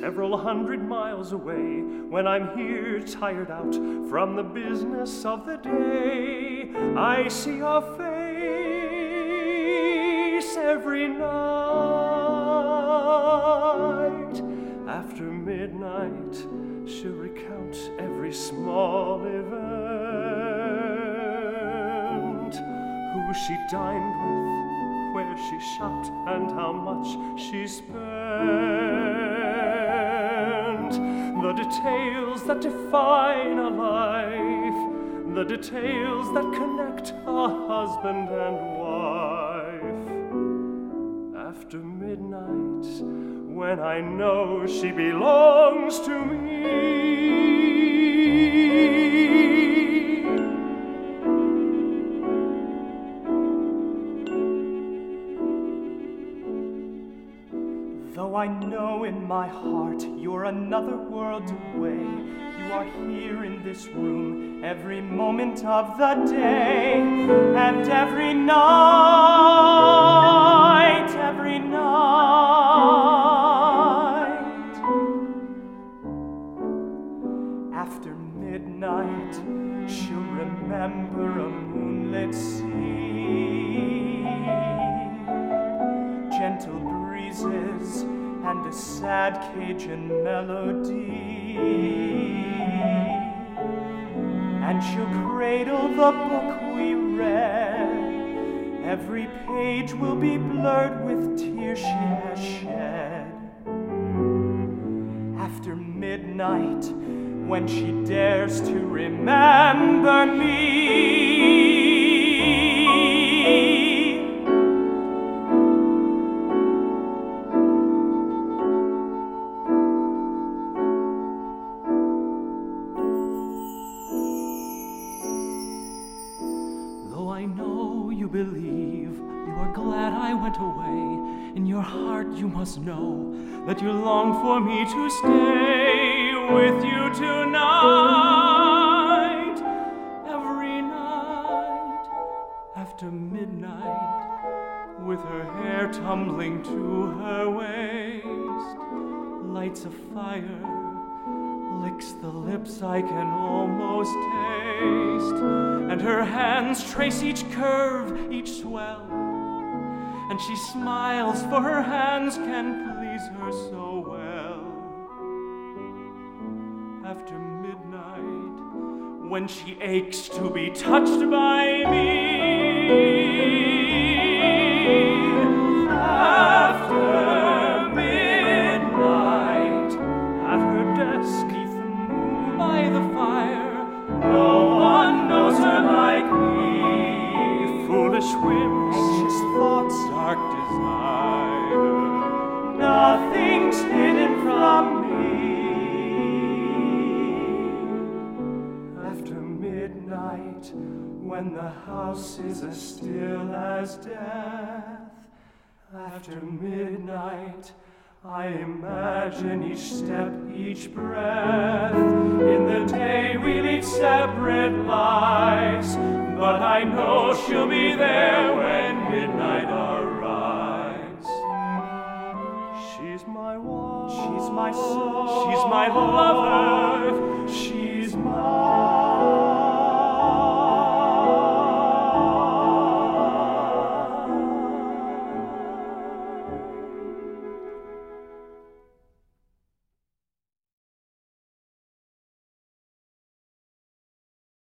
several hundred miles away, when I'm here tired out from the business of the day, I see her face every night. After midnight, she'll recount every small event, who she dined with, where she shopped, and how much she spent. The details that define a life, the details that connect a husband and wife. After midnight, when I know she belongs to me, though I know in my heart you're another world away, you are here in this room every moment of the day, and every night, every night. After midnight, she'll remember a moonlit sea, gentle breezes, and a sad Cajun melody. And she'll cradle the book we read. Every page will be blurred with tears she has shed. After midnight, when she dares to remember me, I know you believe, you are glad I went away. In your heart you must know that you long for me to stay with you tonight. Every night, after midnight, with her hair tumbling to her waist, lights a fire, licks the lips I can almost taste, and her hands trace each curve, each swell, and she smiles, for her hands can please her so well. After midnight, when she aches to be touched by me, after midnight, at her desk, by the fire, no one knows her like me. Foolish whims, anxious thoughts, dark desire, nothing's hidden from me. after midnight, when the house is as still as death. After midnight, I imagine each step, each breath. In the day we lead separate lives, but I know she'll be there when midnight arrives. She's my wife, She's my she's my lover,